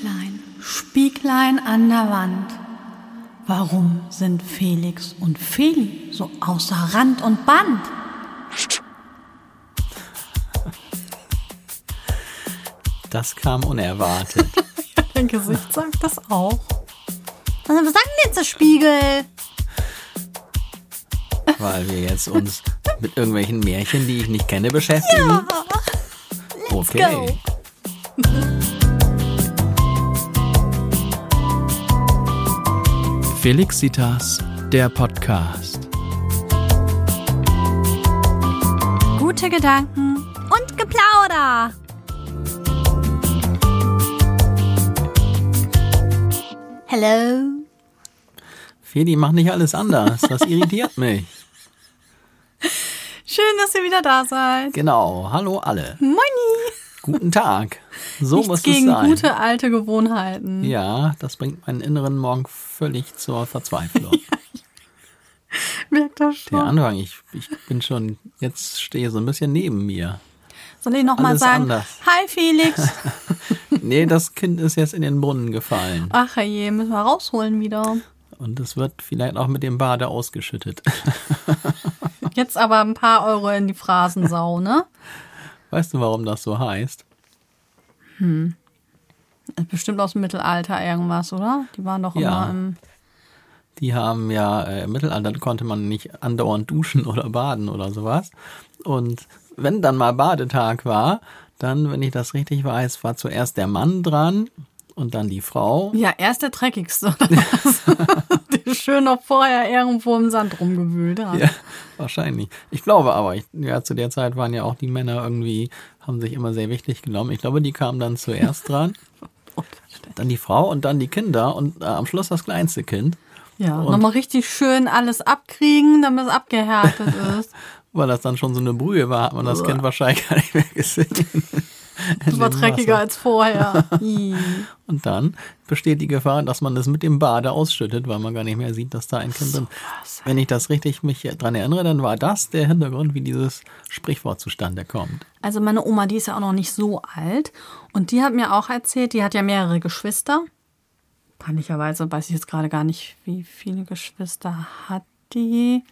Spieglein an der Wand. Warum sind Felix und Feli so außer Rand und Band? Das kam unerwartet. Ja, dein Gesicht sagt das auch. Was sagt denn jetzt der Spiegel? Weil wir jetzt uns mit irgendwelchen Märchen, die ich nicht kenne, beschäftigen. Ja, let's okay. Go. Felixitas, der Podcast. Gute Gedanken und Geplauder. Hello. Feli, mach nicht alles anders. Das irritiert mich. Schön, dass ihr wieder da seid. Genau. Hallo alle. Moini. Guten Tag. So Nichts muss es gegen sein. gute alte Gewohnheiten. Ja, das bringt meinen inneren Morgen völlig zur Verzweiflung. Merkt das schon. Der Anfang, ich bin schon, jetzt stehe so ein bisschen neben mir. Soll ich nochmal Alles sagen, anders. hi Felix. Nee, das Kind ist jetzt in den Brunnen gefallen. Ach je, müssen wir rausholen wieder. Und es wird vielleicht auch mit dem Bade ausgeschüttet. Jetzt aber ein paar Euro in die Phrasensau, ne? Weißt du, warum das so heißt? Bestimmt aus dem Mittelalter irgendwas, oder? Die waren doch Ja. immer im... Die haben ja, im Mittelalter konnte man nicht andauernd duschen oder baden oder sowas. Und wenn dann mal Badetag war, dann, wenn ich das richtig weiß, war zuerst der Mann dran und dann die Frau. Ja, erst der Dreckigste. Der schön noch vorher irgendwo im Sand rumgewühlt hat. Ja, wahrscheinlich. Ich glaube aber, zu der Zeit waren ja auch die Männer irgendwie, haben sich immer sehr wichtig genommen. Ich glaube, die kamen dann zuerst dran, dann die Frau und dann die Kinder und am Schluss das kleinste Kind. Ja, Und- nochmal richtig schön alles abkriegen, damit es abgehärtet ist. Weil das dann schon so eine Brühe war, hat man das Kind wahrscheinlich gar nicht mehr gesehen. Das war dem dreckiger Wasser. als vorher. Ih. Und dann besteht die Gefahr, dass man das mit dem Bade ausschüttet, weil man gar nicht mehr sieht, dass da ein Kind drin ist. Wenn ich das richtig mich dran erinnere, dann war das der Hintergrund, wie dieses Sprichwort zustande kommt. Also meine Oma, die ist ja auch noch nicht so alt. Und die hat mir auch erzählt, die hat ja mehrere Geschwister. Peinlicherweise weiß ich jetzt gerade gar nicht, wie viele Geschwister hat die.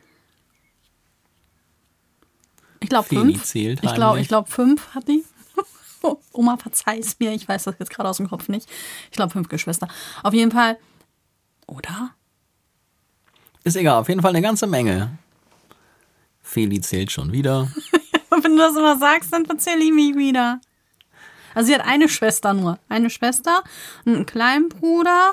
Ich glaube Feli 5. zählt Ich heimlich. glaube 5 hat die. Oma, verzeih's mir, ich weiß das jetzt gerade aus dem Kopf nicht. Ich glaube 5 Geschwister. Auf jeden Fall, oder? Ist egal, auf jeden Fall eine ganze Menge. Feli zählt schon wieder. Wenn du das immer sagst, dann erzähle ich mich wieder. Also sie hat eine Schwester nur. Eine Schwester und einen kleinen Bruder.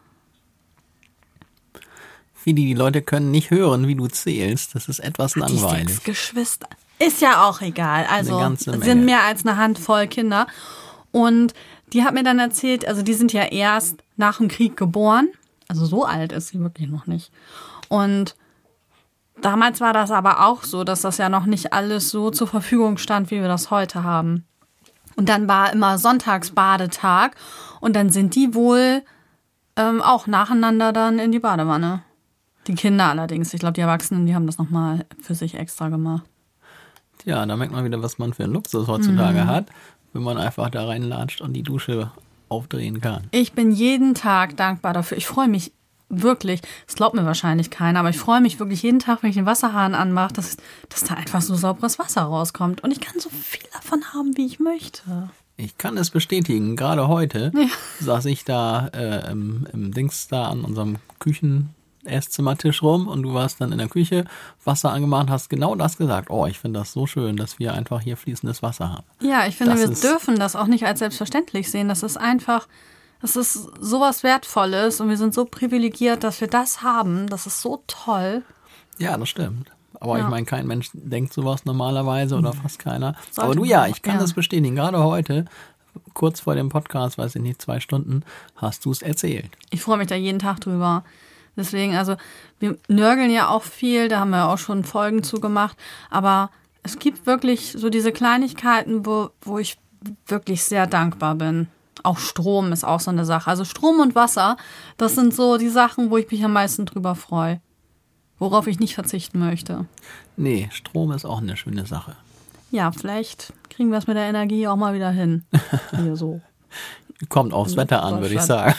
Feli, die Leute können nicht hören, wie du zählst. Das ist etwas Die langweilig. 6 Geschwister. Ist ja auch egal. Also Eine ganze es Menge. sind mehr als eine Handvoll Kinder. Und die hat mir dann erzählt, also die sind ja erst nach dem Krieg geboren. Also so alt ist sie wirklich noch nicht. Und damals war das aber auch so, dass das ja noch nicht alles so zur Verfügung stand, wie wir das heute haben. Und dann war immer Sonntagsbadetag und dann sind die wohl auch nacheinander dann in die Badewanne. Die Kinder allerdings, ich glaube die Erwachsenen, die haben das nochmal für sich extra gemacht. Ja, da merkt man wieder, was man für einen Luxus heutzutage hat, wenn man einfach da reinlatscht und die Dusche aufdrehen kann. Ich bin jeden Tag dankbar dafür. Ich freue mich wirklich, das glaubt mir wahrscheinlich keiner, aber ich freue mich wirklich jeden Tag, wenn ich den Wasserhahn anmache, dass da einfach so sauberes Wasser rauskommt. Und ich kann so viel davon haben, wie ich möchte. Ich kann es bestätigen, gerade heute Ja. saß ich da im Dings da an unserem Esszimmertisch rum und du warst dann in der Küche, Wasser angemacht und hast genau das gesagt. Oh, ich finde das so schön, dass wir einfach hier fließendes Wasser haben. Ja, ich finde, Das wir ist- dürfen das auch nicht als selbstverständlich sehen. Das ist sowas Wertvolles und wir sind so privilegiert, dass wir das haben. Das ist so toll. Ja, das stimmt. Aber Ja. ich meine, kein Mensch denkt sowas normalerweise oder fast keiner. Sollte Aber du man ja, auch, ich kann ja. das bestätigen. Gerade heute, kurz vor dem Podcast, weiß ich nicht, 2 Stunden, hast du es erzählt. Ich freue mich da jeden Tag drüber. Deswegen, also wir nörgeln ja auch viel, da haben wir auch schon Folgen zu gemacht. Aber es gibt wirklich so diese Kleinigkeiten, wo ich wirklich sehr dankbar bin. Auch Strom ist auch so eine Sache. Also Strom und Wasser, das sind so die Sachen, wo ich mich am meisten drüber freue. Worauf ich nicht verzichten möchte. Nee, Strom ist auch eine schöne Sache. Ja, vielleicht kriegen wir es mit der Energie auch mal wieder hin. Hier so. Kommt aufs Wetter an, würde ich sagen.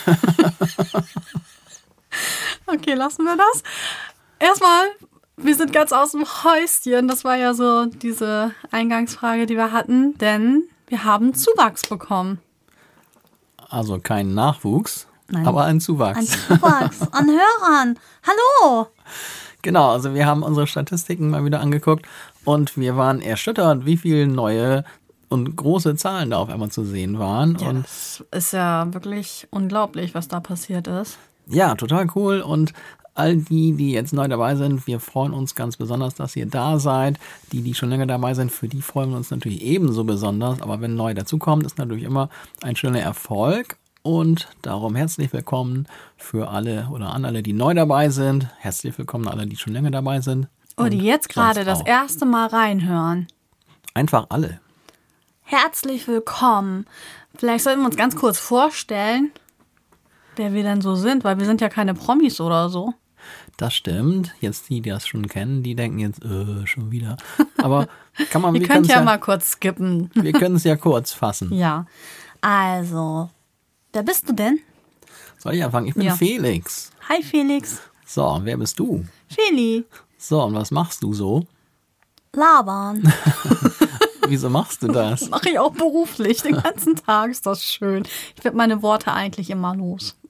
Okay, lassen wir das. Erstmal, wir sind ganz aus dem Häuschen. Das war ja so diese Eingangsfrage, die wir hatten, denn wir haben Zuwachs bekommen. Also kein Nachwuchs, Nein. aber ein Zuwachs. Ein Zuwachs an Hörern. Hallo! Genau, also wir haben unsere Statistiken mal wieder angeguckt und wir waren erschüttert, wie viele neue und große Zahlen da auf einmal zu sehen waren. Ja, Und das ist ja wirklich unglaublich, was da passiert ist. ja, total cool. Und all die jetzt neu dabei sind, wir freuen uns ganz besonders, dass ihr da seid. Die schon länger dabei sind, für die freuen wir uns natürlich ebenso besonders. Aber wenn neu dazukommt, ist natürlich immer ein schöner Erfolg. Und darum herzlich willkommen für alle oder an alle, die neu dabei sind. Herzlich willkommen an alle, die schon länger dabei sind. Oder die jetzt gerade sonst das auch. erste Mal reinhören. Einfach alle. Herzlich willkommen. Vielleicht sollten wir uns ganz kurz vorstellen, wer wir denn so sind, weil wir sind ja keine Promis oder so. Das stimmt. Jetzt die das schon kennen, die denken jetzt, schon wieder. Aber kann man, Ihr wir könnt können's ja mal kurz skippen. wir können es ja kurz fassen. Ja, also, wer bist du denn? Soll ich anfangen? Ich bin Ja. Felix. Hi Felix. So, und wer bist du? Feli. So, und was machst du so? Labern. Wieso machst du das? Mache ich auch beruflich. Den ganzen Tag ist das schön. Ich werde meine Worte eigentlich immer los.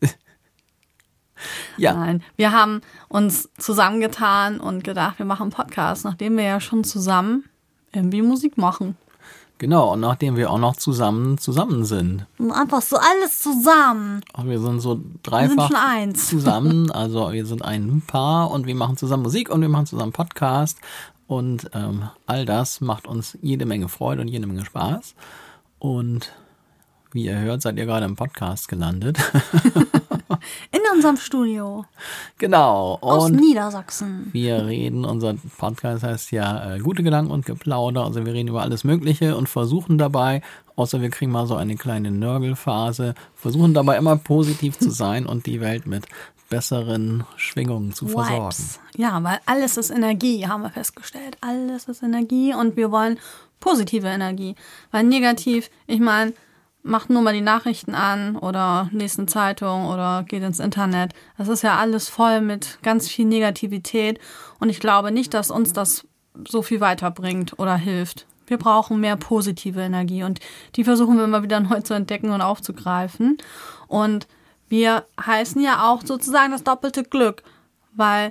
Ja, Nein, wir haben uns zusammengetan und gedacht, wir machen einen Podcast, nachdem wir ja schon zusammen irgendwie Musik machen. genau. Und nachdem wir auch noch zusammen sind. Und einfach so alles zusammen. Und wir sind so Wir sind dreifach schon eins. zusammen. Also wir sind ein Paar und wir machen zusammen Musik und wir machen zusammen Podcast. Und all das macht uns jede Menge Freude und jede Menge Spaß. Und wie ihr hört, seid ihr gerade im Podcast gelandet. In unserem Studio Genau. aus Und Niedersachsen. wir reden, unser Podcast heißt ja gute Gedanken und Geplauder. Also wir reden über alles Mögliche und versuchen dabei, außer wir kriegen mal so eine kleine Nörgelphase, versuchen dabei immer positiv zu sein und die Welt mit besseren Schwingungen zu versorgen. Vibes. Ja, weil alles ist Energie, haben wir festgestellt. Alles ist Energie und wir wollen positive Energie. Weil negativ, ich meine, macht nur mal die Nachrichten an oder lest eine Zeitung oder geht ins Internet. Das ist ja alles voll mit ganz viel Negativität und ich glaube nicht, dass uns das so viel weiterbringt oder hilft. Wir brauchen mehr positive Energie und die versuchen wir immer wieder neu zu entdecken und aufzugreifen. Und wir heißen ja auch sozusagen das doppelte Glück, weil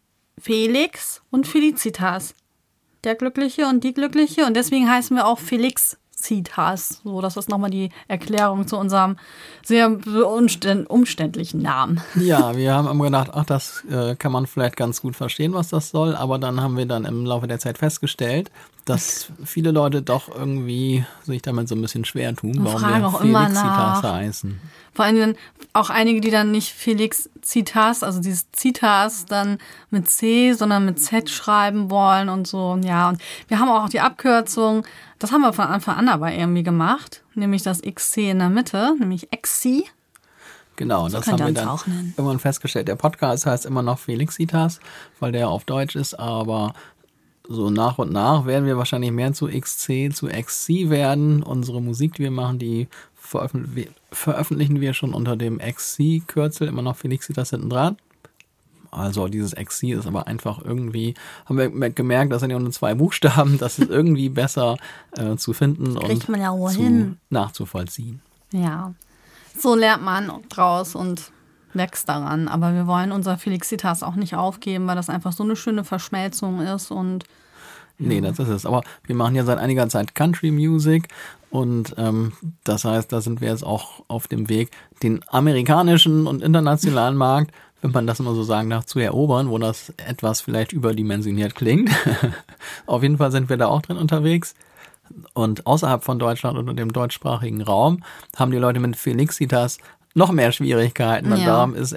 Felix und Felicitas, der Glückliche und die Glückliche, und deswegen heißen wir auch Felicitas. So, das ist nochmal die Erklärung zu unserem sehr umständlichen Namen. Ja, wir haben immer gedacht, ach, das kann man vielleicht ganz gut verstehen, was das soll. Aber dann haben wir dann im Laufe der Zeit festgestellt, dass viele Leute doch irgendwie sich damit so ein bisschen schwer tun, warum fragen wir auch immer Felicitas nach. heißen. Vor allem auch einige, die dann nicht Felicitas, also dieses Citas dann mit C, sondern mit Z schreiben wollen und so. Ja, und wir haben auch die Abkürzung, das haben wir von Anfang an aber irgendwie gemacht, nämlich das XC in der Mitte, nämlich XC. Genau, So das könnt haben ihr wir uns dann auch nennen. irgendwann festgestellt. Der Podcast heißt immer noch Felicitas, weil der auf Deutsch ist, aber so nach und nach werden wir wahrscheinlich mehr zu XC, zu XC werden. Unsere Musik, die wir machen, die veröffentlichen wir schon unter dem XC-Kürzel, immer noch Felicitas hinten dran. Also dieses XC ist aber einfach irgendwie, haben wir gemerkt, das sind ja nur 2 Buchstaben, das ist irgendwie besser zu finden Kriegt und man ja wohl hin. nachzuvollziehen. Ja, so lernt man draus und wächst daran. Aber wir wollen unser Felicitas auch nicht aufgeben, weil das einfach so eine schöne Verschmelzung ist und Nee, das ist es. Aber wir machen ja seit einiger Zeit Country Music und das heißt, da sind wir jetzt auch auf dem Weg, den amerikanischen und internationalen Markt, wenn man das immer so sagen darf, zu erobern, wo das etwas vielleicht überdimensioniert klingt. Auf jeden Fall sind wir da auch drin unterwegs. Und außerhalb von Deutschland und dem deutschsprachigen Raum haben die Leute mit Felicitas noch mehr Schwierigkeiten. Und Ja. darum ist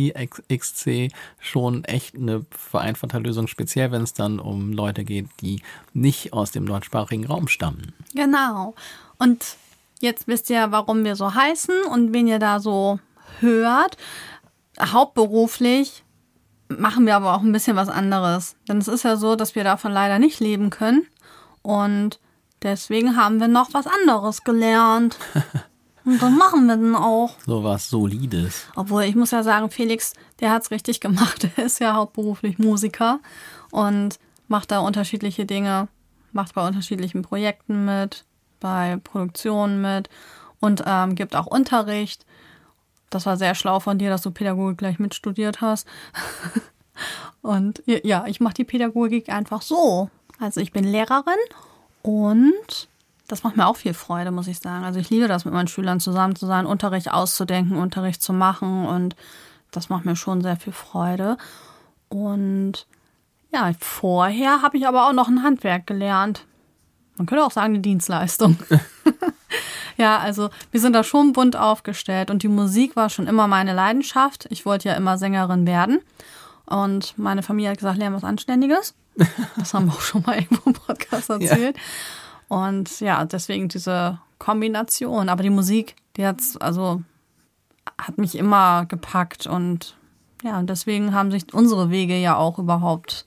XC schon echt eine vereinfachte Lösung, speziell wenn es dann um Leute geht, die nicht aus dem deutschsprachigen Raum stammen. genau. Und jetzt wisst ihr, warum wir so heißen und wen ihr da so hört. Hauptberuflich machen wir aber auch ein bisschen was anderes. Denn es ist ja so, dass wir davon leider nicht leben können. Und deswegen haben wir noch was anderes gelernt. Und das machen wir dann auch. So was Solides. Obwohl, ich muss ja sagen, Felix, der hat's richtig gemacht. Er ist ja hauptberuflich Musiker und macht da unterschiedliche Dinge, macht bei unterschiedlichen Projekten mit, bei Produktionen mit und gibt auch Unterricht. Das war sehr schlau von dir, dass du Pädagogik gleich mitstudiert hast. Und ja, ich mache die Pädagogik einfach so. Also ich bin Lehrerin und das macht mir auch viel Freude, muss ich sagen. Also ich liebe das, mit meinen Schülern zusammen zu sein, Unterricht auszudenken, Unterricht zu machen und das macht mir schon sehr viel Freude. Und ja, vorher habe ich aber auch noch ein Handwerk gelernt. Man könnte auch sagen, eine Dienstleistung. Ja, also wir sind da schon bunt aufgestellt und die Musik war schon immer meine Leidenschaft. Ich wollte ja immer Sängerin werden und meine Familie hat gesagt, lern was Anständiges. Das haben wir auch schon mal irgendwo im Podcast erzählt. Ja. Und ja, deswegen diese Kombination. Aber die Musik, die hat mich immer gepackt und ja, und deswegen haben sich unsere Wege ja auch überhaupt,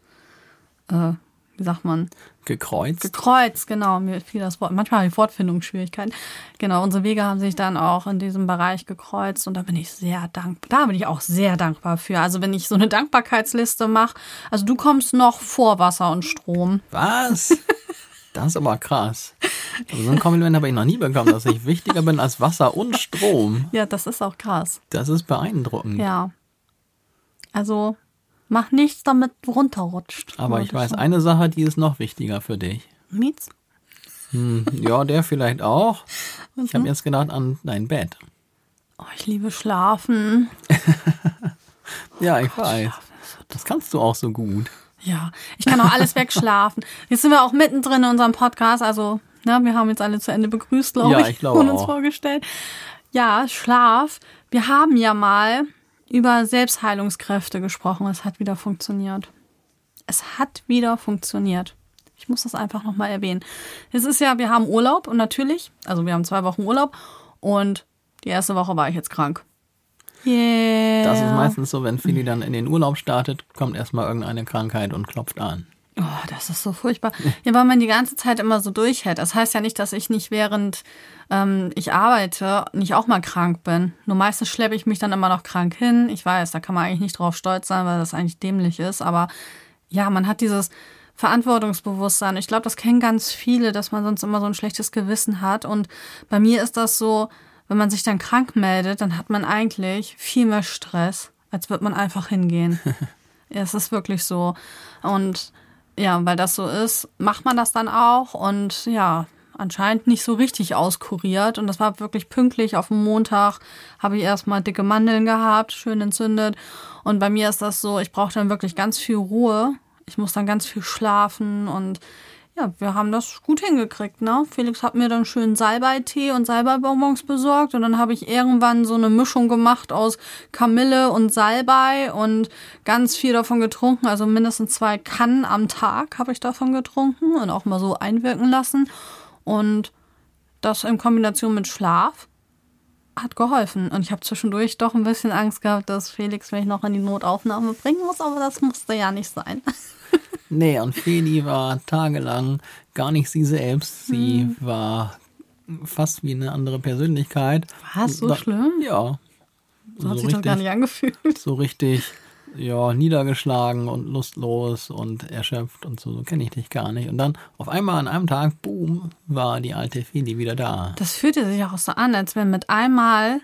wie sagt man? Gekreuzt, genau. Mir fiel das Wort. Manchmal habe ich Wortfindungsschwierigkeiten. Genau, unsere Wege haben sich dann auch in diesem Bereich gekreuzt und da bin ich sehr dankbar. Da bin ich auch sehr dankbar für. Also wenn ich so eine Dankbarkeitsliste mache, also du kommst noch vor Wasser und Strom. Was? Das ist aber krass. Also so ein Kompliment habe ich noch nie bekommen, dass ich wichtiger bin als Wasser und Strom. Ja, das ist auch krass. Das ist beeindruckend. Ja. Also mach nichts, damit runterrutscht. Aber ich weiß eine Sache, die ist noch wichtiger für dich. Mietz? Ja, der vielleicht auch. Ich habe jetzt gedacht an dein Bett. Oh, ich liebe Schlafen. Ja, ich weiß. Das kannst du auch so gut. Ja, ich kann auch alles wegschlafen. Jetzt sind wir auch mittendrin in unserem Podcast. Also, wir haben jetzt alle zu Ende begrüßt, glaube ich. Ja, ich glaube und uns auch. vorgestellt. Ja, Schlaf. Wir haben ja mal über Selbstheilungskräfte gesprochen. Es hat wieder funktioniert. Ich muss das einfach nochmal erwähnen. Es ist ja, wir haben Urlaub und natürlich, also wir haben 2 Wochen Urlaub und die erste Woche war ich jetzt krank. Yeah. Das ist meistens so, wenn Fili dann in den Urlaub startet, kommt erstmal irgendeine Krankheit und klopft an. Oh, das ist so furchtbar. Ja, weil man die ganze Zeit immer so durchhält. Das heißt ja nicht, dass ich nicht während ich arbeite, nicht auch mal krank bin. Nur meistens schleppe ich mich dann immer noch krank hin. Ich weiß, da kann man eigentlich nicht drauf stolz sein, weil das eigentlich dämlich ist. Aber ja, man hat dieses Verantwortungsbewusstsein. Ich glaube, das kennen ganz viele, dass man sonst immer so ein schlechtes Gewissen hat. Und bei mir ist das so, wenn man sich dann krank meldet, dann hat man eigentlich viel mehr Stress, als würde man einfach hingehen. Ja, es ist wirklich so. Und ja, weil das so ist, macht man das dann auch und ja, anscheinend nicht so richtig auskuriert. Und das war wirklich pünktlich. Auf dem Montag habe ich erstmal dicke Mandeln gehabt, schön entzündet. Und bei mir ist das so, ich brauche dann wirklich ganz viel Ruhe. Ich muss dann ganz viel schlafen und ja, wir haben das gut hingekriegt, ne? Felix hat mir dann schön Salbeitee und Salbeibonbons besorgt und dann habe ich irgendwann so eine Mischung gemacht aus Kamille und Salbei und ganz viel davon getrunken, also mindestens 2 Kannen am Tag habe ich davon getrunken und auch mal so einwirken lassen und das in Kombination mit Schlaf hat geholfen und ich habe zwischendurch doch ein bisschen Angst gehabt, dass Felix mich noch in die Notaufnahme bringen muss, aber das musste ja nicht sein. Nee, und Feli war tagelang gar nicht sie selbst. Sie war fast wie eine andere Persönlichkeit. Was? So schlimm? Ja. So hat sich das gar nicht angefühlt. So richtig, ja, niedergeschlagen und lustlos und erschöpft und so kenne ich dich gar nicht. Und dann auf einmal an einem Tag, boom, war die alte Feli wieder da. Das fühlte sich auch so an, als wenn mit einmal,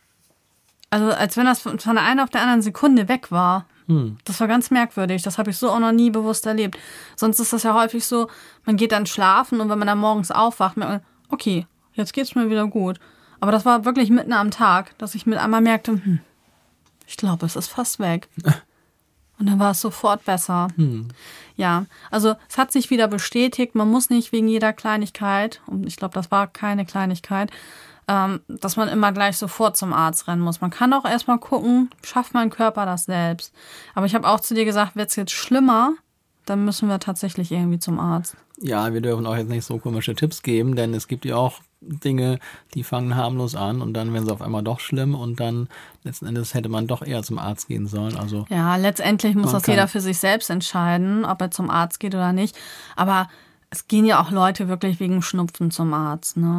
also als wenn das von der einen auf der anderen Sekunde weg war. Das war ganz merkwürdig. Das habe ich so auch noch nie bewusst erlebt. Sonst ist das ja häufig so, man geht dann schlafen und wenn man dann morgens aufwacht, merkt man, okay, jetzt geht's mir wieder gut. Aber das war wirklich mitten am Tag, dass ich mit einmal merkte, ich glaube, es ist fast weg. Und dann war es sofort besser. Ja, also es hat sich wieder bestätigt, man muss nicht wegen jeder Kleinigkeit, und ich glaube, das war keine Kleinigkeit, dass man immer gleich sofort zum Arzt rennen muss. Man kann auch erstmal gucken, schafft mein Körper das selbst. Aber ich habe auch zu dir gesagt, wird es jetzt schlimmer, dann müssen wir tatsächlich irgendwie zum Arzt. Ja, wir dürfen auch jetzt nicht so komische Tipps geben, denn es gibt ja auch Dinge, die fangen harmlos an und dann werden sie auf einmal doch schlimm und dann letzten Endes hätte man doch eher zum Arzt gehen sollen. Also ja, letztendlich muss das jeder für sich selbst entscheiden, ob er zum Arzt geht oder nicht. Aber es gehen ja auch Leute wirklich wegen Schnupfen zum Arzt, ne?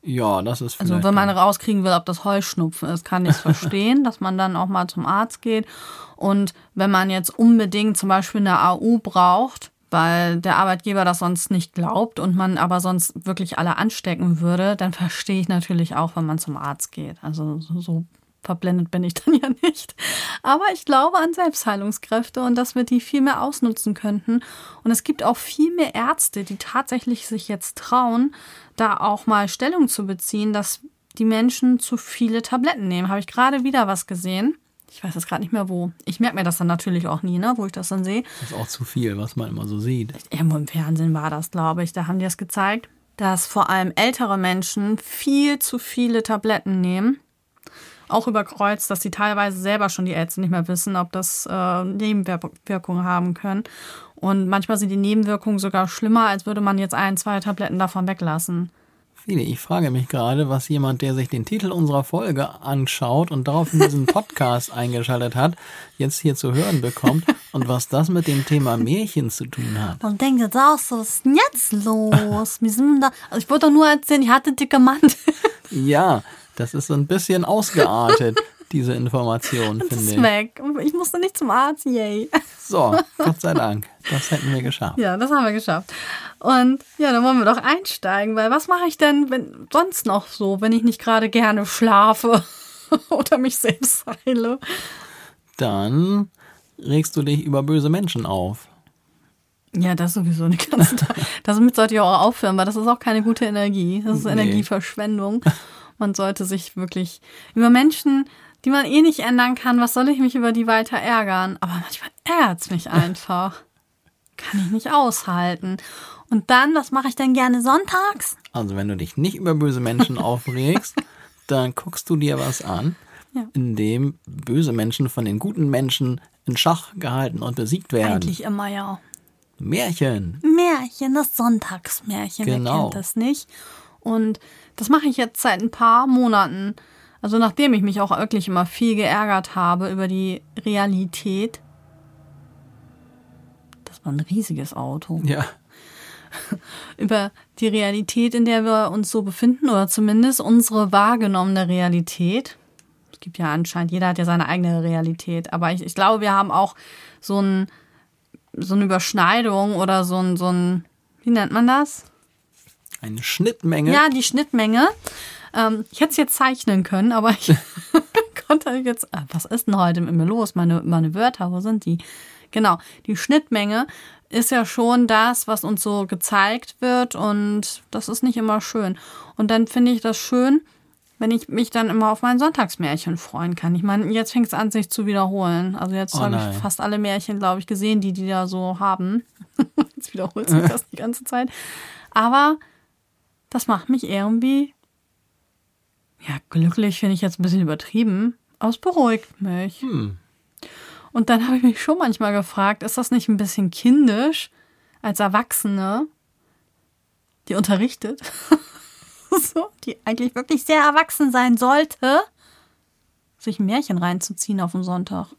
Ja, das ist vielleicht... Also wenn man rauskriegen will, ob das Heuschnupfen ist, kann ich es verstehen, dass man dann auch mal zum Arzt geht. Und wenn man jetzt unbedingt zum Beispiel eine AU braucht, weil der Arbeitgeber das sonst nicht glaubt und man aber sonst wirklich alle anstecken würde, dann verstehe ich natürlich auch, wenn man zum Arzt geht. Also so verblendet bin ich dann ja nicht. Aber ich glaube an Selbstheilungskräfte und dass wir die viel mehr ausnutzen könnten. Und es gibt auch viel mehr Ärzte, die tatsächlich sich jetzt trauen, da auch mal Stellung zu beziehen, dass die Menschen zu viele Tabletten nehmen. Habe ich gerade wieder was gesehen. Ich weiß jetzt gerade nicht mehr wo. Ich merke mir das dann natürlich auch nie, ne, wo ich das dann sehe. Das ist auch zu viel, was man immer so sieht. Irgendwo im Fernsehen war das, glaube ich. Da haben die es gezeigt, dass vor allem ältere Menschen viel zu viele Tabletten nehmen. Auch überkreuzt, dass sie teilweise selber schon die Ärzte nicht mehr wissen, ob das Nebenwirkungen haben können. Und manchmal sind die Nebenwirkungen sogar schlimmer, als würde man jetzt 1, 2 Tabletten davon weglassen. Feli, ich frage mich gerade, was jemand, der sich den Titel unserer Folge anschaut und darauf in diesen Podcast eingeschaltet hat, jetzt hier zu hören bekommt und was das mit dem Thema Märchen zu tun hat. Man denkt jetzt auch so, was ist denn jetzt los? Wir sind da. Also ich wollte doch nur erzählen, ich hatte dicke Mantel. Ja, das ist so ein bisschen ausgeartet, diese Information, finde ich. Das ist weg. Ich musste nicht zum Arzt, yay. So, Gott sei Dank. Das hätten wir geschafft. Ja, das haben wir geschafft. Und ja, dann wollen wir doch einsteigen, weil was mache ich denn sonst noch so, wenn ich nicht gerade gerne schlafe oder mich selbst heile? Dann regst du dich über böse Menschen auf. Ja, das sowieso den ganzen Tag. Damit sollte ich auch aufhören, weil das ist auch keine gute Energie. Das ist Energieverschwendung. Man sollte sich wirklich über Menschen, die man eh nicht ändern kann, was soll ich mich über die weiter ärgern? Aber manchmal ärgert es mich einfach. Kann ich nicht aushalten. Und dann, was mache ich denn gerne sonntags? Also wenn du dich nicht über böse Menschen aufregst, dann guckst du dir was an, in dem böse Menschen von den guten Menschen in Schach gehalten und besiegt werden. Eigentlich immer, ja. Märchen. Märchen, das Sonntagsmärchen, Genau. Wer kennt das nicht? Und das mache ich jetzt seit ein paar Monaten. Also nachdem ich mich auch wirklich immer viel geärgert habe über die Realität. Das war ein riesiges Auto. Ja. Über die Realität, in der wir uns so befinden, oder zumindest unsere wahrgenommene Realität. Es gibt ja anscheinend, jeder hat ja seine eigene Realität, aber ich glaube, wir haben auch so eine Überschneidung oder so ein, wie nennt man das? Eine Schnittmenge. Ja, die Schnittmenge. Ich hätte es jetzt zeichnen können, aber ich konnte jetzt, was ist denn heute mit mir los? Meine Wörter, wo sind die? Genau, die Schnittmenge ist ja schon das, was uns so gezeigt wird und das ist nicht immer schön. Und dann finde ich das schön, wenn ich mich dann immer auf mein Sonntagsmärchen freuen kann. Ich meine, jetzt fängt es an, sich zu wiederholen. Also jetzt habe ich fast alle Märchen, glaube ich, gesehen, die da so haben. Jetzt wiederholt sich das die ganze Zeit. Aber das macht mich irgendwie, ja, glücklich finde ich jetzt ein bisschen übertrieben, aber es beruhigt mich. Und dann habe ich mich schon manchmal gefragt, ist das nicht ein bisschen kindisch als Erwachsene, die unterrichtet, so, die eigentlich wirklich sehr erwachsen sein sollte, sich ein Märchen reinzuziehen auf den Sonntag?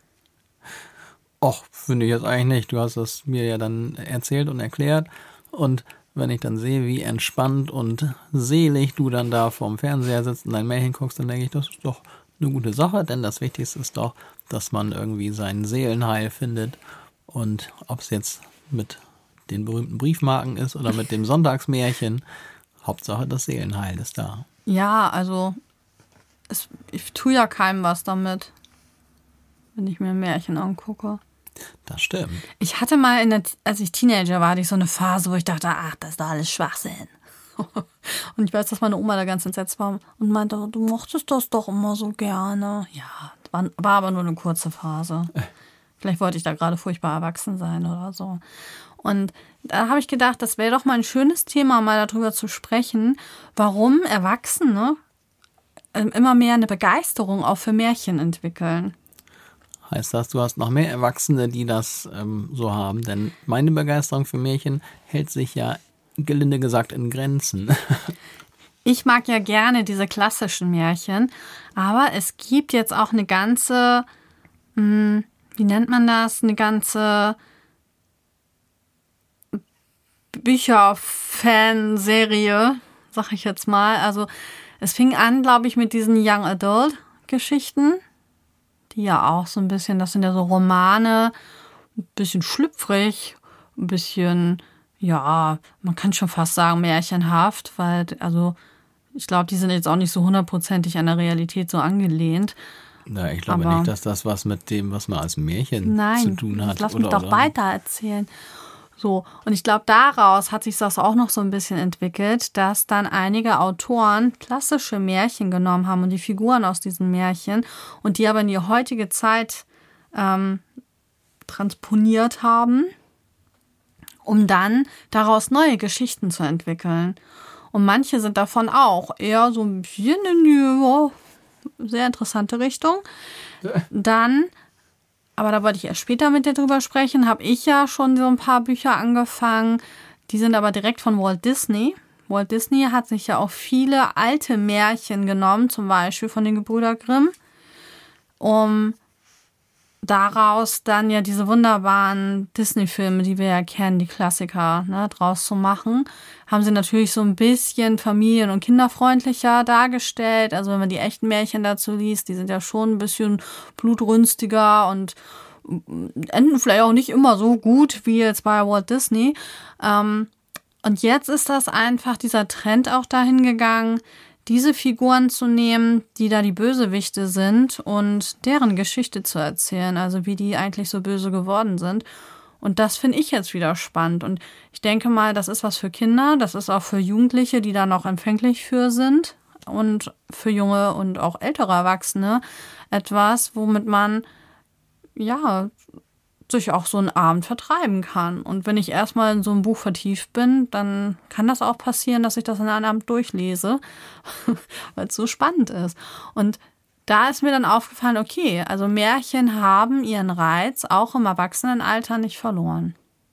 Och, finde ich jetzt eigentlich nicht. Du hast es mir ja dann erzählt und erklärt. Und wenn ich dann sehe, wie entspannt und selig du dann da vorm Fernseher sitzt und dein Märchen guckst, dann denke ich, das ist doch eine gute Sache, denn das Wichtigste ist doch, dass man irgendwie sein Seelenheil findet. Und ob es jetzt mit den berühmten Briefmarken ist oder mit dem Sonntagsmärchen, Hauptsache das Seelenheil ist da. Ja, also ich tue ja keinem was damit, wenn ich mir ein Märchen angucke. Das stimmt. Ich hatte mal, als ich Teenager war, hatte ich so eine Phase, wo ich dachte, ach, das ist doch alles Schwachsinn. Und ich weiß, dass meine Oma da ganz entsetzt war und meinte, du mochtest das doch immer so gerne. Ja, war aber nur eine kurze Phase. Vielleicht wollte ich da gerade furchtbar erwachsen sein oder so. Und da habe ich gedacht, das wäre doch mal ein schönes Thema, mal darüber zu sprechen, warum Erwachsene immer mehr eine Begeisterung auch für Märchen entwickeln. Heißt das, du hast noch mehr Erwachsene, die das so haben? Denn meine Begeisterung für Märchen hält sich ja, gelinde gesagt, in Grenzen. Ich mag ja gerne diese klassischen Märchen, aber es gibt jetzt auch eine ganze, wie nennt man das, eine ganze Bücherfanserie, sag ich jetzt mal. Also es fing an, glaube ich, mit diesen Young Adult Geschichten, die ja auch so ein bisschen, das sind ja so Romane, ein bisschen schlüpfrig, ein bisschen, ja, man kann schon fast sagen märchenhaft, weil, also ich glaube, die sind jetzt auch nicht so 100%ig an der Realität so angelehnt. Na, ich glaube nicht, dass das was mit dem, was man als Märchen zu tun hat. Lass mich doch weiter erzählen. So, und ich glaube, daraus hat sich das auch noch so ein bisschen entwickelt, dass dann einige Autoren klassische Märchen genommen haben und die Figuren aus diesen Märchen und die aber in die heutige Zeit transponiert haben, um dann daraus neue Geschichten zu entwickeln. Und manche sind davon auch eher so ein bisschen in die sehr interessante Richtung. Dann, aber da wollte ich erst später mit dir drüber sprechen, habe ich ja schon so ein paar Bücher angefangen. Die sind aber direkt von Walt Disney. Walt Disney hat sich ja auch viele alte Märchen genommen, zum Beispiel von den Gebrüder Grimm, um daraus dann ja diese wunderbaren Disney-Filme, die wir ja kennen, die Klassiker, ne, draus zu machen. Haben sie natürlich so ein bisschen familien- und kinderfreundlicher dargestellt. Also wenn man die echten Märchen dazu liest, die sind ja schon ein bisschen blutrünstiger und enden vielleicht auch nicht immer so gut wie jetzt bei Walt Disney. Und jetzt ist das einfach dieser Trend auch dahin gegangen, diese Figuren zu nehmen, die da die Bösewichte sind und deren Geschichte zu erzählen, also wie die eigentlich so böse geworden sind. Und das finde ich jetzt wieder spannend. Und ich denke mal, das ist was für Kinder, das ist auch für Jugendliche, die da noch empfänglich für sind und für junge und auch ältere Erwachsene etwas, womit man ja sich auch so einen Abend vertreiben kann. Und wenn ich erstmal in so ein Buch vertieft bin, dann kann das auch passieren, dass ich das in einem Abend durchlese, weil es so spannend ist. Und da ist mir dann aufgefallen, okay, also Märchen haben ihren Reiz auch im Erwachsenenalter nicht verloren.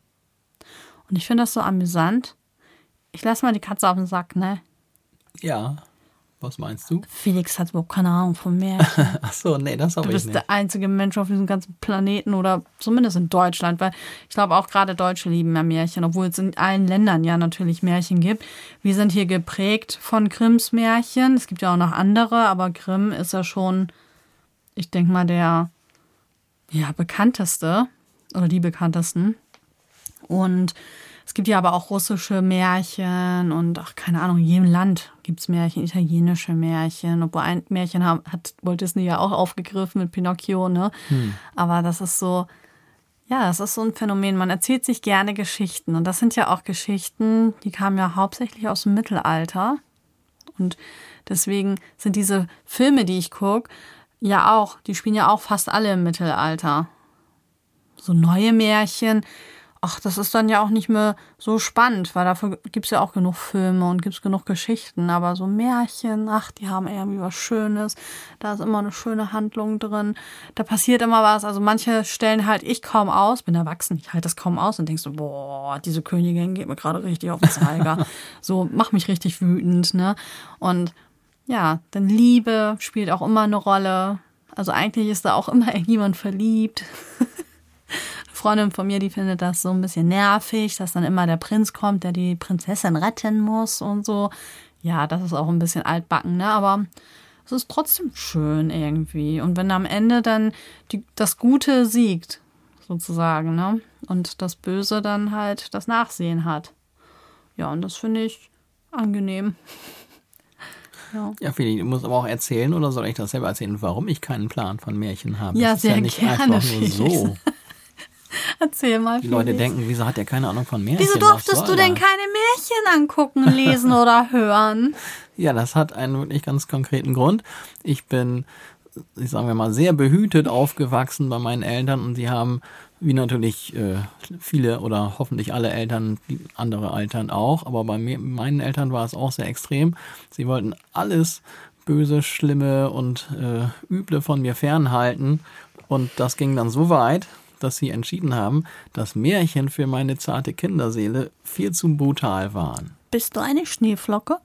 Und ich finde das so amüsant. Ich lasse mal die Katze auf den Sack, ne? Ja. Was meinst du? Felix hat überhaupt keine Ahnung von Märchen. Ach so, nee, das habe ich nicht. Du bist der einzige Mensch auf diesem ganzen Planeten oder zumindest in Deutschland, weil ich glaube auch gerade Deutsche lieben ja Märchen, obwohl es in allen Ländern ja natürlich Märchen gibt. Wir sind hier geprägt von Grimms Märchen. Es gibt ja auch noch andere, aber Grimm ist ja schon, ich denke mal, der bekannteste oder die bekanntesten. Und es gibt ja aber auch russische Märchen und keine Ahnung, in jedem Land gibt es Märchen, italienische Märchen. Obwohl ein Märchen hat Walt Disney ja auch aufgegriffen mit Pinocchio, ne? Aber das ist so, ja, das ist so ein Phänomen. Man erzählt sich gerne Geschichten. Und das sind ja auch Geschichten, die kamen ja hauptsächlich aus dem Mittelalter. Und deswegen sind diese Filme, die ich gucke, ja auch, die spielen ja auch fast alle im Mittelalter. So neue Märchen, das ist dann ja auch nicht mehr so spannend, weil dafür gibt es ja auch genug Filme und gibt es genug Geschichten. Aber so Märchen, die haben irgendwie was Schönes. Da ist immer eine schöne Handlung drin. Da passiert immer was. Also manche stellen halt ich kaum aus. Bin erwachsen, ich halte das kaum aus und denkst so, boah, diese Königin geht mir gerade richtig auf den Zeiger. So, macht mich richtig wütend, ne? Und ja, dann Liebe spielt auch immer eine Rolle. Also eigentlich ist da auch immer irgendjemand verliebt. Freundin von mir, die findet das so ein bisschen nervig, dass dann immer der Prinz kommt, der die Prinzessin retten muss und so. Ja, das ist auch ein bisschen altbacken, ne? Aber es ist trotzdem schön irgendwie. Und wenn am Ende dann das Gute siegt, sozusagen, ne? Und das Böse dann halt das Nachsehen hat. Ja, und das finde ich angenehm. Ja, Feli, du musst aber auch erzählen, oder soll ich das selber erzählen, warum ich keinen Plan von Märchen habe? Ja, das ist sehr ja nicht gerne, einfach nur so. Erzähl mal. Die Leute denken, wieso hat der keine Ahnung von Märchen? Wieso durftest du denn keine Märchen angucken, lesen oder hören? Ja, das hat einen wirklich ganz konkreten Grund. Ich bin, sagen wir mal, sehr behütet aufgewachsen bei meinen Eltern und sie haben, wie natürlich viele oder hoffentlich alle Eltern, andere Eltern auch, aber bei meinen Eltern war es auch sehr extrem. Sie wollten alles Böse, Schlimme und Üble von mir fernhalten und das ging dann so weit, dass sie entschieden haben, dass Märchen für meine zarte Kinderseele viel zu brutal waren. Bist du eine Schneeflocke?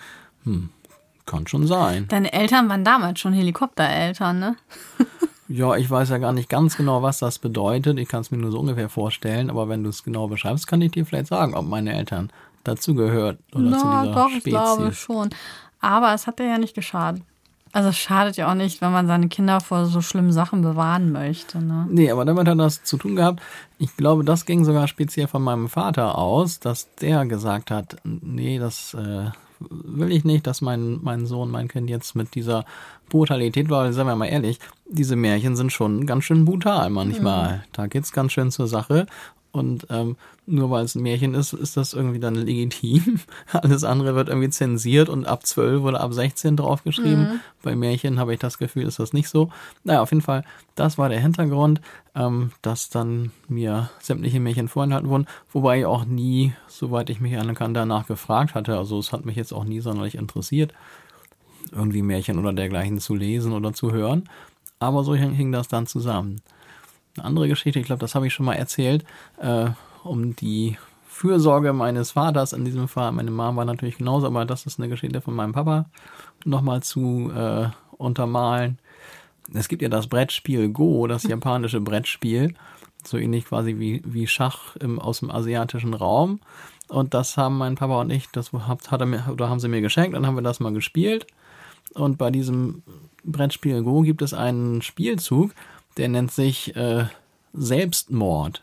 Kann schon sein. Deine Eltern waren damals schon Helikoptereltern, ne? Ja, ich weiß ja gar nicht ganz genau, was das bedeutet. Ich kann es mir nur so ungefähr vorstellen. Aber wenn du es genau beschreibst, kann ich dir vielleicht sagen, ob meine Eltern dazugehört oder zu Na, dieser doch, ich Spezies. glaube schon. Aber es hat ja nicht geschadet. Also es schadet ja auch nicht, wenn man seine Kinder vor so schlimmen Sachen bewahren möchte. Ne? Nee, aber damit hat das zu tun gehabt. Ich glaube, das ging sogar speziell von meinem Vater aus, dass der gesagt hat, nee, das will ich nicht, dass mein Sohn, mein Kind jetzt mit dieser Brutalität war. Sagen wir mal ehrlich, diese Märchen sind schon ganz schön brutal manchmal. Da geht's ganz schön zur Sache. Und nur weil es ein Märchen ist, ist das irgendwie dann legitim. Alles andere wird irgendwie zensiert und ab 12 oder ab 16 draufgeschrieben. Bei Märchen habe ich das Gefühl, ist das nicht so. Naja, auf jeden Fall, das war der Hintergrund, dass dann mir sämtliche Märchen vorenthalten wurden. Wobei ich auch nie, soweit ich mich erinnern kann, danach gefragt hatte. Also es hat mich jetzt auch nie sonderlich interessiert, irgendwie Märchen oder dergleichen zu lesen oder zu hören. Aber so hing das dann zusammen. Eine andere Geschichte, ich glaube, das habe ich schon mal erzählt, um die Fürsorge meines Vaters in diesem Fall. Meine Mama war natürlich genauso, aber das ist eine Geschichte von meinem Papa, nochmal zu untermalen. Es gibt ja das Brettspiel Go, das japanische Brettspiel, so ähnlich quasi wie Schach aus dem asiatischen Raum. Und das haben mein Papa und ich, haben sie mir geschenkt, dann haben wir das mal gespielt. Und bei diesem Brettspiel Go gibt es einen Spielzug, der nennt sich Selbstmord.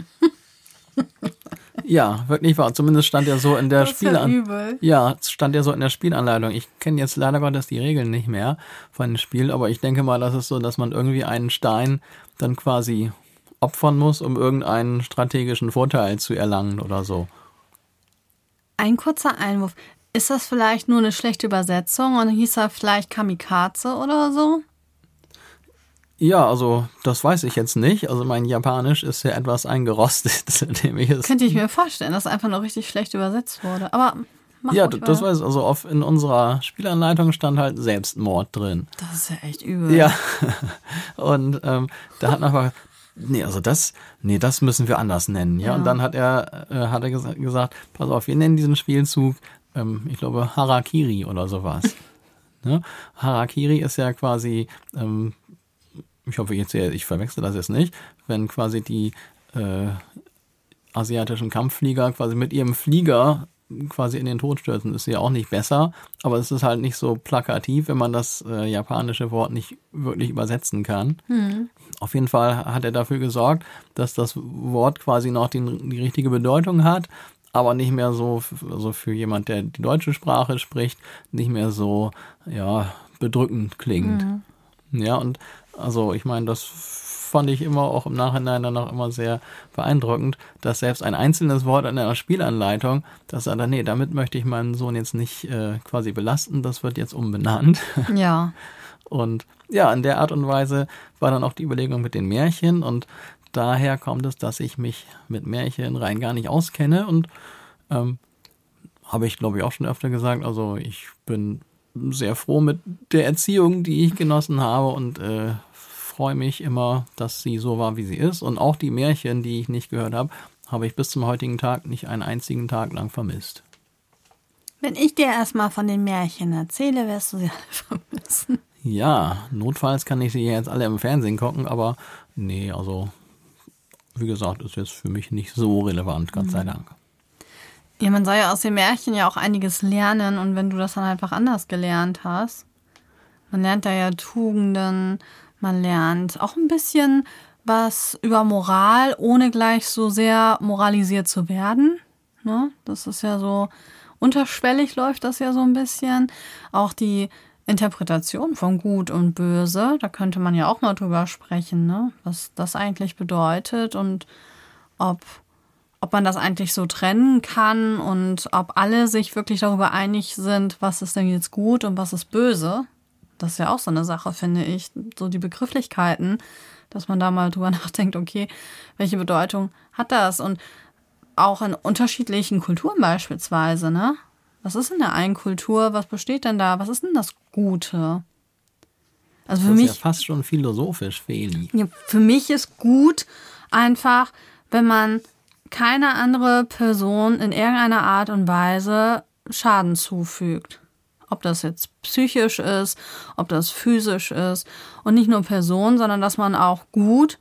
Ja, wirklich wahr. Zumindest stand ja so in der Spielanleitung. Ja, stand ja so in der Spielanleitung. Ich kenne jetzt leider Gottes die Regeln nicht mehr von dem Spiel, aber ich denke mal, das ist so, dass man irgendwie einen Stein dann quasi opfern muss, um irgendeinen strategischen Vorteil zu erlangen oder so. Ein kurzer Einwurf. Ist das vielleicht nur eine schlechte Übersetzung und hieß er vielleicht Kamikaze oder so? Ja, also das weiß ich jetzt nicht. Also mein Japanisch ist ja etwas eingerostet. Könnte ich mir vorstellen, dass einfach nur richtig schlecht übersetzt wurde. Aber ja, das weiß ich. Also in unserer Spielanleitung stand halt Selbstmord drin. Das ist ja echt übel. Ja, und da hat man einfach, das müssen wir anders nennen. Ja, und dann hat er gesagt, pass auf, wir nennen diesen Spielzug, ich glaube Harakiri oder sowas. Ne? Harakiri ist ja quasi ich hoffe jetzt, ich verwechsel das jetzt nicht, wenn quasi die asiatischen Kampfflieger quasi mit ihrem Flieger quasi in den Tod stürzen, ist ja auch nicht besser, aber es ist halt nicht so plakativ, wenn man das japanische Wort nicht wirklich übersetzen kann. Auf jeden Fall hat er dafür gesorgt, dass das Wort quasi noch die richtige Bedeutung hat, aber nicht mehr so für jemand, der die deutsche Sprache spricht, nicht mehr so bedrückend klingt. Ja, und also ich meine, das fand ich immer auch im Nachhinein dann auch immer sehr beeindruckend, dass selbst ein einzelnes Wort in einer Spielanleitung, dass er dann, damit möchte ich meinen Sohn jetzt nicht quasi belasten, das wird jetzt umbenannt. Ja. Und ja, in der Art und Weise war dann auch die Überlegung mit den Märchen und daher kommt es, dass ich mich mit Märchen rein gar nicht auskenne und habe ich, glaube ich, auch schon öfter gesagt, also ich bin sehr froh mit der Erziehung, die ich genossen habe und freue mich immer, dass sie so war, wie sie ist. Und auch die Märchen, die ich nicht gehört habe, habe ich bis zum heutigen Tag nicht einen einzigen Tag lang vermisst. Wenn ich dir erstmal von den Märchen erzähle, wirst du sie alle vermissen. Ja, notfalls kann ich sie jetzt alle im Fernsehen gucken, aber nee, also wie gesagt, ist jetzt für mich nicht so relevant, Gott sei Dank. Ja, man soll ja aus den Märchen ja auch einiges lernen und wenn du das dann einfach anders gelernt hast, man lernt da ja Tugenden, man lernt auch ein bisschen was über Moral, ohne gleich so sehr moralisiert zu werden. Ne? Das ist ja so, unterschwellig läuft das ja so ein bisschen. Auch die Interpretation von Gut und Böse, da könnte man ja auch mal drüber sprechen, ne? Was das eigentlich bedeutet und ob man das eigentlich so trennen kann und ob alle sich wirklich darüber einig sind, was ist denn jetzt gut und was ist böse. Das ist ja auch so eine Sache, finde ich. So die Begrifflichkeiten, dass man da mal drüber nachdenkt, okay, welche Bedeutung hat das? Und auch in unterschiedlichen Kulturen beispielsweise, ne? Was ist in der einen Kultur? Was besteht denn da? Was ist denn das Gute? Also für das ist mich ja fast schon philosophisch, Feli. Ja, für mich ist gut einfach, wenn man keine andere Person in irgendeiner Art und Weise Schaden zufügt. Ob das jetzt psychisch ist, ob das physisch ist. Und nicht nur Person, sondern dass man auch gut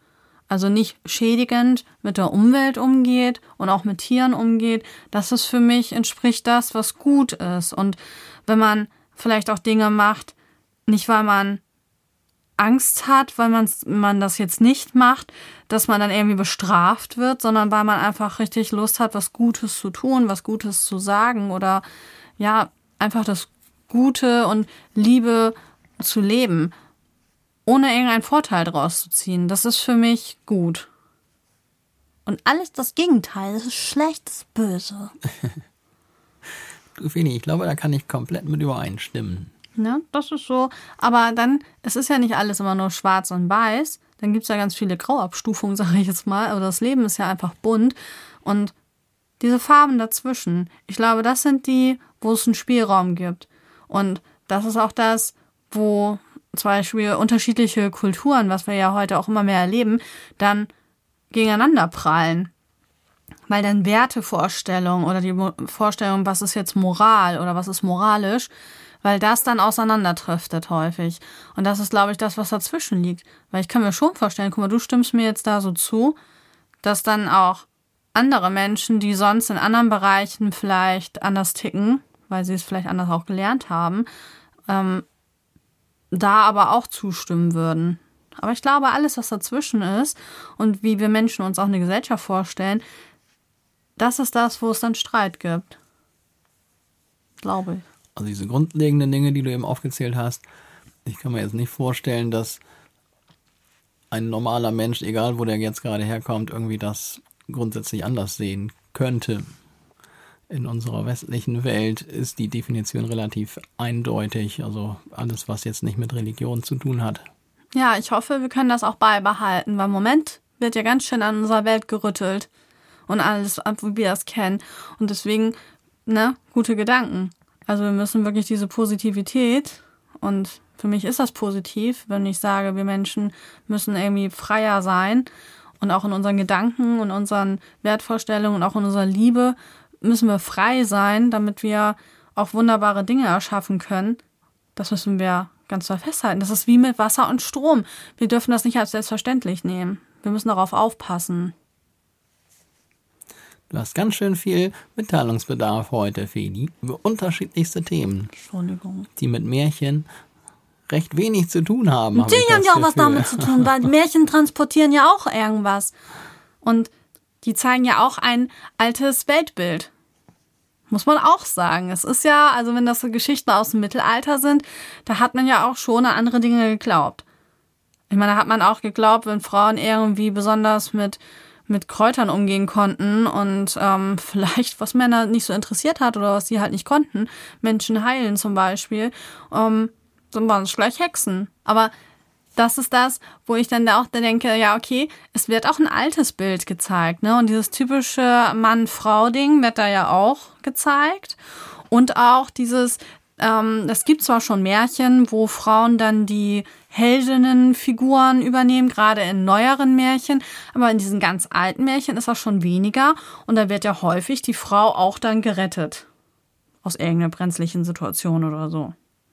also nicht schädigend mit der Umwelt umgeht und auch mit Tieren umgeht, das ist für mich, entspricht das, was gut ist. Und wenn man vielleicht auch Dinge macht, nicht weil man Angst hat, weil man das jetzt nicht macht, dass man dann irgendwie bestraft wird, sondern weil man einfach richtig Lust hat, was Gutes zu tun, was Gutes zu sagen oder ja, einfach das Gute und Liebe zu leben, ohne irgendeinen Vorteil draus zu ziehen. Das ist für mich gut. Und alles das Gegenteil, das ist schlecht, das ist böse. Du, Feni, ich glaube, da kann ich komplett mit übereinstimmen. Ja, das ist so. Aber dann, es ist ja nicht alles immer nur schwarz und weiß. Dann gibt es ja ganz viele Grauabstufungen, sage ich jetzt mal. Aber das Leben ist ja einfach bunt. Und diese Farben dazwischen, ich glaube, das sind die, wo es einen Spielraum gibt. Und das ist auch das, wo zum Beispiel unterschiedliche Kulturen, was wir ja heute auch immer mehr erleben, dann gegeneinander prallen. Weil dann Wertevorstellungen oder die Vorstellung, was ist jetzt Moral oder was ist moralisch, weil das dann auseinanderdriftet häufig. Und das ist, glaube ich, das, was dazwischen liegt. Weil ich kann mir schon vorstellen, guck mal, du stimmst mir jetzt da so zu, dass dann auch andere Menschen, die sonst in anderen Bereichen vielleicht anders ticken, weil sie es vielleicht anders auch gelernt haben, da aber auch zustimmen würden. Aber ich glaube, alles, was dazwischen ist und wie wir Menschen uns auch eine Gesellschaft vorstellen, das ist das, wo es dann Streit gibt. Glaube ich. Also diese grundlegenden Dinge, die du eben aufgezählt hast, ich kann mir jetzt nicht vorstellen, dass ein normaler Mensch, egal wo der jetzt gerade herkommt, irgendwie das grundsätzlich anders sehen könnte. In unserer westlichen Welt ist die Definition relativ eindeutig, also alles, was jetzt nicht mit Religion zu tun hat. Ja, ich hoffe, wir können das auch beibehalten, weil im Moment wird ja ganz schön an unserer Welt gerüttelt und alles, wie wir das kennen. Und deswegen, gute Gedanken. Also wir müssen wirklich diese Positivität, und für mich ist das positiv, wenn ich sage, wir Menschen müssen irgendwie freier sein und auch in unseren Gedanken und unseren Wertvorstellungen und auch in unserer Liebe müssen wir frei sein, damit wir auch wunderbare Dinge erschaffen können. Das müssen wir ganz doll festhalten. Das ist wie mit Wasser und Strom. Wir dürfen das nicht als selbstverständlich nehmen. Wir müssen darauf aufpassen. Du hast ganz schön viel Mitteilungsbedarf heute, Feni, über unterschiedlichste Themen. Entschuldigung. Die mit Märchen recht wenig zu tun haben. Die haben ja auch was damit zu tun, weil Märchen transportieren ja auch irgendwas. Und die zeigen ja auch ein altes Weltbild. Muss man auch sagen. Es ist ja, also wenn das so Geschichten aus dem Mittelalter sind, da hat man ja auch schon an andere Dinge geglaubt. Ich meine, da hat man auch geglaubt, wenn Frauen irgendwie besonders mit Kräutern umgehen konnten und vielleicht, was Männer nicht so interessiert hat oder was sie halt nicht konnten, Menschen heilen zum Beispiel, dann waren es gleich Hexen. Aber das ist das, wo ich dann auch denke, ja okay, es wird auch ein altes Bild gezeigt, ne? Und dieses typische Mann-Frau-Ding wird da ja auch gezeigt. Und auch dieses, es gibt zwar schon Märchen, wo Frauen dann die Heldinnenfiguren übernehmen, gerade in neueren Märchen, aber in diesen ganz alten Märchen ist das schon weniger. Und da wird ja häufig die Frau auch dann gerettet. Aus irgendeiner brenzlichen Situation oder so.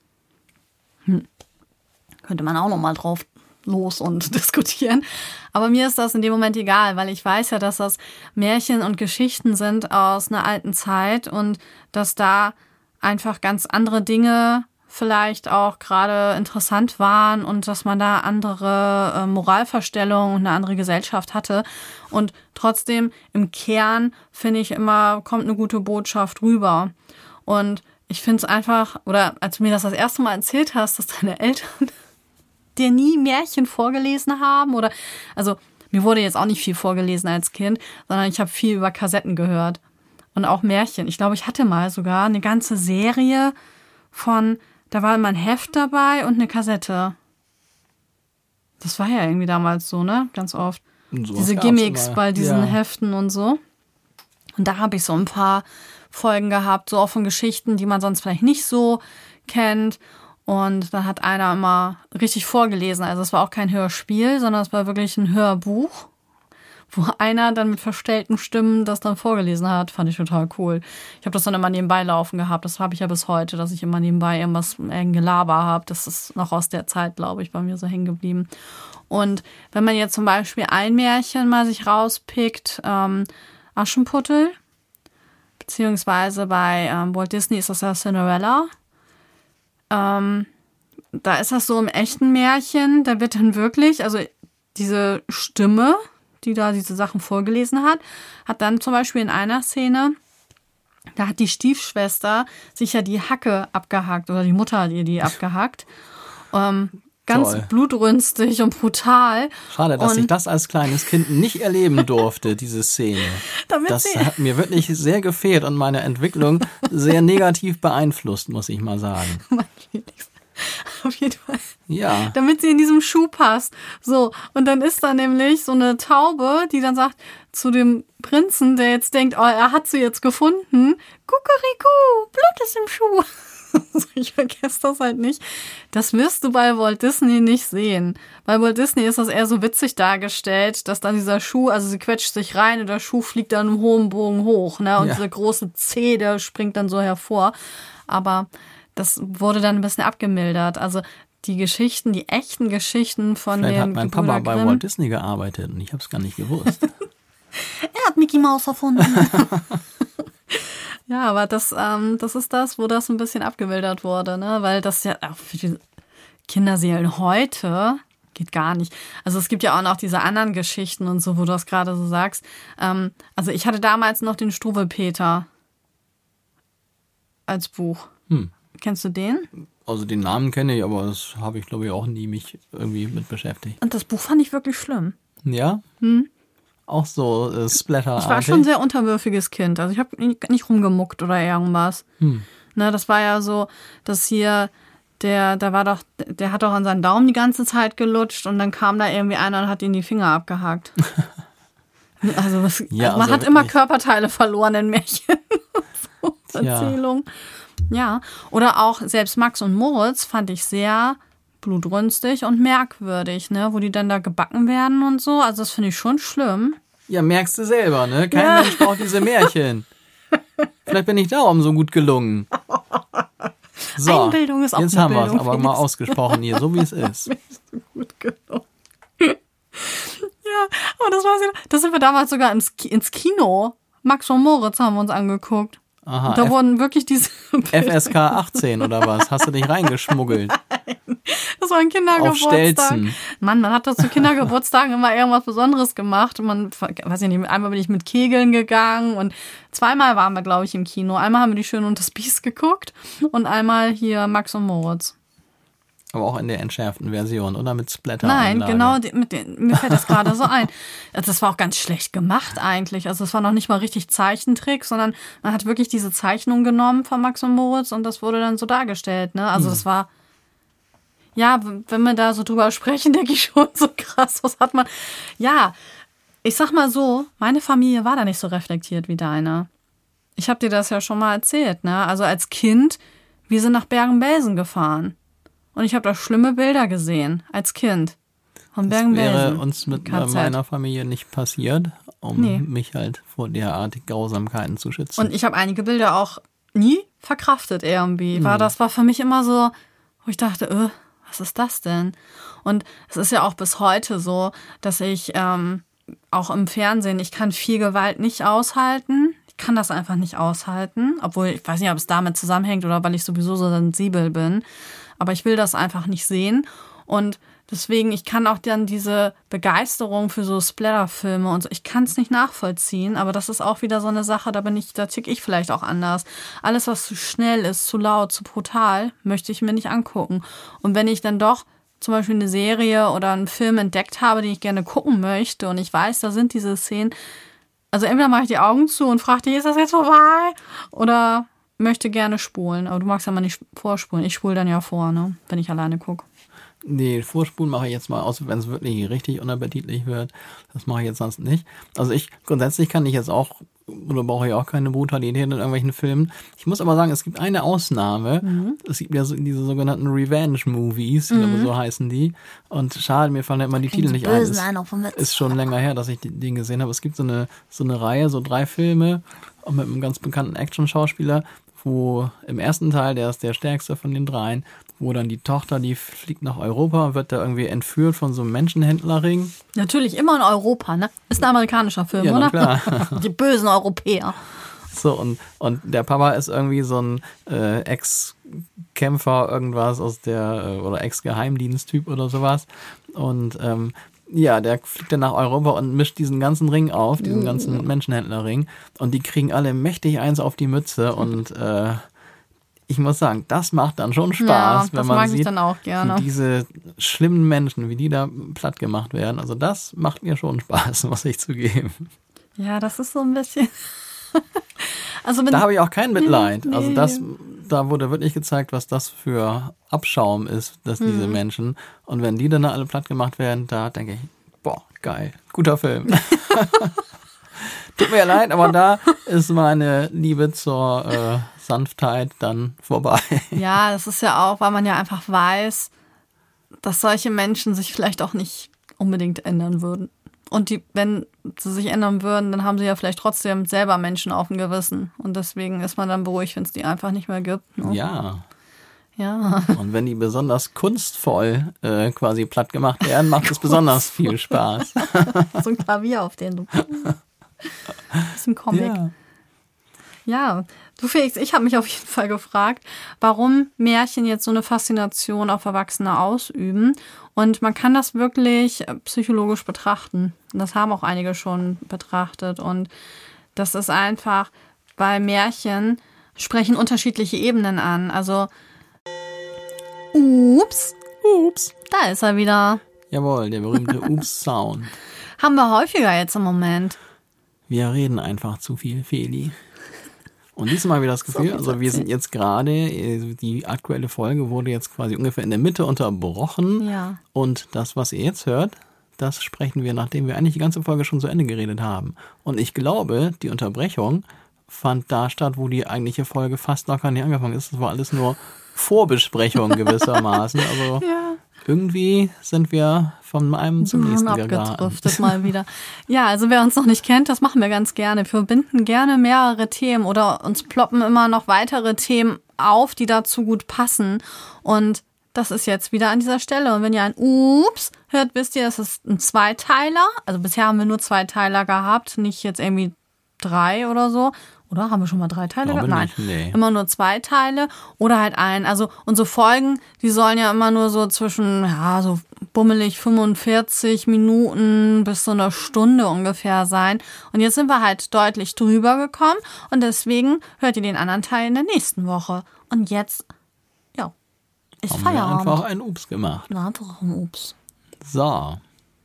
Könnte man auch nochmal drauf los und diskutieren. Aber mir ist das in dem Moment egal, weil ich weiß ja, dass das Märchen und Geschichten sind aus einer alten Zeit und dass da einfach ganz andere Dinge vielleicht auch gerade interessant waren und dass man da andere Moralvorstellungen und eine andere Gesellschaft hatte. Und trotzdem im Kern, finde ich immer, kommt eine gute Botschaft rüber. Und ich finde es einfach, oder als du mir das erste Mal erzählt hast, dass deine Eltern dir nie Märchen vorgelesen haben oder, also mir wurde jetzt auch nicht viel vorgelesen als Kind, sondern ich habe viel über Kassetten gehört und auch Märchen. Ich glaube, ich hatte mal sogar eine ganze Serie von, da war immer ein Heft dabei und eine Kassette. Das war ja irgendwie damals so, ne? Ganz oft. Diese Gimmicks bei diesen Heften und so. Und da habe ich so ein paar Folgen gehabt, so auch von Geschichten, die man sonst vielleicht nicht so kennt. Und dann hat einer immer richtig vorgelesen. Also es war auch kein Hörspiel, sondern es war wirklich ein Hörbuch, wo einer dann mit verstellten Stimmen das dann vorgelesen hat. Fand ich total cool. Ich habe das dann immer nebenbei laufen gehabt. Das habe ich ja bis heute, dass ich immer nebenbei irgendein Gelaber habe. Das ist noch aus der Zeit, glaube ich, bei mir so hängen geblieben. Und wenn man jetzt zum Beispiel ein Märchen mal sich rauspickt, Aschenputtel, beziehungsweise bei Walt Disney ist das ja Cinderella. Da ist das so im echten Märchen, da wird dann wirklich, also diese Stimme, die da diese Sachen vorgelesen hat dann zum Beispiel in einer Szene, da hat die Stiefschwester sich ja die Hacke abgehackt oder die Mutter hat ihr die abgehackt. Ganz Toll. Blutrünstig und brutal. Schade, dass ich das als kleines Kind nicht erleben durfte, diese Szene. Das hat mir wirklich sehr gefehlt und meine Entwicklung sehr negativ beeinflusst, muss ich mal sagen. Auf jeden Fall. Ja. Damit sie in diesem Schuh passt. So, und dann ist da nämlich so eine Taube, die dann sagt zu dem Prinzen, der jetzt denkt, oh, er hat sie jetzt gefunden, Kukuriku, Blut ist im Schuh. Ich vergesse das halt nicht. Das wirst du bei Walt Disney nicht sehen. Bei Walt Disney ist das eher so witzig dargestellt, dass dann dieser Schuh, also sie quetscht sich rein und der Schuh fliegt dann im hohen Bogen hoch, ne? Und dieser große Zeh, der springt dann so hervor. Aber das wurde dann ein bisschen abgemildert. Also die Geschichten, die echten Geschichten von Vielleicht den hat mein Papa bei Walt Disney gearbeitet und ich habe es gar nicht gewusst. Er hat Mickey Mouse erfunden. Ja, aber das ist das, wo das ein bisschen abgemildert wurde, ne? Weil das ja auch für die Kinderseelen heute geht gar nicht. Also es gibt ja auch noch diese anderen Geschichten und so, wo du das gerade so sagst. Also ich hatte damals noch den Struwwelpeter als Buch. Kennst du den? Also den Namen kenne ich, aber das habe ich, glaube ich, auch nie mich irgendwie mit beschäftigt. Und das Buch fand ich wirklich schlimm. Ja? Auch so Splatter-artig. Ich war schon ein sehr unterwürfiges Kind. Also ich habe nicht rumgemuckt oder irgendwas. Ne, das war ja so, dass hier der hat doch an seinen Daumen die ganze Zeit gelutscht und dann kam da irgendwie einer und hat ihm die Finger abgehakt. Also, man hat immer Körperteile verloren in Märchen. So, Erzählung. Ja, oder auch selbst Max und Moritz fand ich sehr blutrünstig und merkwürdig, ne, wo die dann da gebacken werden und so. Also das finde ich schon schlimm. Ja, merkst du selber, ne? Kein Mensch braucht diese Märchen. Vielleicht bin ich darum so gut gelungen. So, Einbildung ist auch jetzt haben wir es aber mal ausgesprochen hier, so wie es ist. Gut gelungen. Ja, aber das sind wir damals sogar ins Kino. Max und Moritz haben wir uns angeguckt. Aha, da wurden wirklich diese FSK 18 oder was? Hast du dich reingeschmuggelt? Das war ein Kindergeburtstag. Auf Stelzen. Mann, man hat das zu Kindergeburtstagen immer irgendwas Besonderes gemacht. Weiß ich nicht, einmal bin ich mit Kegeln gegangen und zweimal waren wir, glaube ich, im Kino. Einmal haben wir die Schöne und das Biest geguckt und einmal hier Max und Moritz. Aber auch in der entschärften Version, oder mit Splatter? Nein, genau, mir fällt das gerade so ein. Das war auch ganz schlecht gemacht eigentlich. Also es war noch nicht mal richtig Zeichentrick, sondern man hat wirklich diese Zeichnung genommen von Max und Moritz und das wurde dann so dargestellt, ne? Also das war, ja, wenn wir da so drüber sprechen, denke ich schon so krass, was hat man. Ja, ich sag mal so, meine Familie war da nicht so reflektiert wie deine. Ich habe dir das ja schon mal erzählt, ne? Also als Kind, wir sind nach Bergen-Belsen gefahren. Und ich habe da schlimme Bilder gesehen, als Kind. Von Bergen-Belsen. Das wäre uns mit meiner Familie nicht passiert, mich halt vor derartigen Grausamkeiten zu schützen. Und ich habe einige Bilder auch nie verkraftet irgendwie. Das war für mich immer so, wo ich dachte, was ist das denn? Und es ist ja auch bis heute so, dass ich auch im Fernsehen, ich kann viel Gewalt nicht aushalten. Ich kann das einfach nicht aushalten. Obwohl, ich weiß nicht, ob es damit zusammenhängt oder weil ich sowieso so sensibel bin. Aber ich will das einfach nicht sehen. Und deswegen, ich kann auch dann diese Begeisterung für so Splatter-Filme und so, ich kann es nicht nachvollziehen. Aber das ist auch wieder so eine Sache, da tick ich vielleicht auch anders. Alles, was zu schnell ist, zu laut, zu brutal, möchte ich mir nicht angucken. Und wenn ich dann doch zum Beispiel eine Serie oder einen Film entdeckt habe, den ich gerne gucken möchte und ich weiß, da sind diese Szenen, also entweder mache ich die Augen zu und frage dich, ist das jetzt vorbei? Oder möchte gerne spulen. Aber du magst ja mal nicht vorspulen. Ich spule dann ja vor, ne? Wenn ich alleine gucke. Nee, Vorspulen mache ich jetzt mal aus, wenn es wirklich richtig unappetitlich wird. Das mache ich jetzt sonst nicht. Also grundsätzlich kann ich jetzt auch oder brauche ich auch keine Brutalität in irgendwelchen Filmen. Ich muss aber sagen, es gibt eine Ausnahme. Es gibt ja so diese sogenannten Revenge-Movies, ich glaube, so heißen die. Und schade, mir fallen immer die Titel nicht ein. Ist schon länger her, dass ich den gesehen habe. Es gibt so eine Reihe, so 3 Filme, auch mit einem ganz bekannten Action-Schauspieler, wo im ersten Teil, der ist der stärkste von den 3, wo dann die Tochter, die fliegt nach Europa, wird da irgendwie entführt von so einem Menschenhändlerring. Natürlich immer in Europa, ne? Ist ein amerikanischer Film, Ja, oder? na klar. Die bösen Europäer. So, und der Papa ist irgendwie so ein Ex-Kämpfer, irgendwas aus der, oder Ex-Geheimdiensttyp oder sowas. Und ja, der fliegt dann nach Europa und mischt diesen ganzen Ring auf, diesen ganzen Menschenhändlerring. Und die kriegen alle mächtig eins auf die Mütze. Und ich muss sagen, das macht dann schon Spaß, wenn man sieht, dann auch gerne. wie diese schlimmen Menschen, wie die da platt gemacht werden. Also das macht mir schon Spaß, muss ich zugeben. Ja, das ist so ein bisschen... Also da habe ich auch kein Mitleid. Nee. Also da wurde wirklich gezeigt, was das für Abschaum ist, dass diese Menschen. Und wenn die dann alle platt gemacht werden, da denke ich, boah, geil, guter Film. Tut mir leid, aber da ist meine Liebe zur Sanftheit dann vorbei. Ja, das ist ja auch, weil man ja einfach weiß, dass solche Menschen sich vielleicht auch nicht unbedingt ändern würden. Und wenn sie sich ändern würden, dann haben sie ja vielleicht trotzdem selber Menschen auf dem Gewissen. Und deswegen ist man dann beruhigt, wenn es die einfach nicht mehr gibt. Ne? Ja. Ja. Und wenn die besonders kunstvoll quasi platt gemacht werden, macht es besonders viel Spaß. So ein Klavier, auf den du... Das ist ein Comic. Ja, du Felix, ich habe mich auf jeden Fall gefragt, warum Märchen jetzt so eine Faszination auf Erwachsene ausüben. Und man kann das wirklich psychologisch betrachten. Und das haben auch einige schon betrachtet. Und das ist einfach, weil Märchen sprechen unterschiedliche Ebenen an. Also, ups, da ist er wieder. Jawohl, der berühmte Ups-Sound. Haben wir häufiger jetzt im Moment. Wir reden einfach zu viel, Feli. Und diesmal habe ich das Gefühl, also wir sind jetzt gerade, die aktuelle Folge wurde jetzt quasi ungefähr in der Mitte unterbrochen. Ja. Und das, was ihr jetzt hört, das sprechen wir, nachdem wir eigentlich die ganze Folge schon zu Ende geredet haben. Und ich glaube, die Unterbrechung fand da statt, wo die eigentliche Folge fast noch gar nicht angefangen ist. Das war alles nur Vorbesprechung gewissermaßen. Also irgendwie sind wir von einem zum nächsten geraten. Abgedriftet mal wieder. Ja, also wer uns noch nicht kennt, das machen wir ganz gerne. Wir verbinden gerne mehrere Themen oder uns ploppen immer noch weitere Themen auf, die dazu gut passen. Und das ist jetzt wieder an dieser Stelle. Und wenn ihr ein Ups hört, wisst ihr, das ist ein Zweiteiler. Also bisher haben wir nur Zweiteiler gehabt, nicht jetzt irgendwie 3 oder so. Oder haben wir schon mal 3 Teile gehabt? Nein, nee. Immer nur 2 Teile oder halt ein. Also unsere Folgen, die sollen ja immer nur so zwischen, ja, so bummelig 45 Minuten bis so eine Stunde ungefähr sein. Und jetzt sind wir halt deutlich drüber gekommen und deswegen hört ihr den anderen Teil in der nächsten Woche. Und jetzt, ja, ist haben Feierabend. wir einfach einen Ups gemacht. Na, einfach ein Ups. So.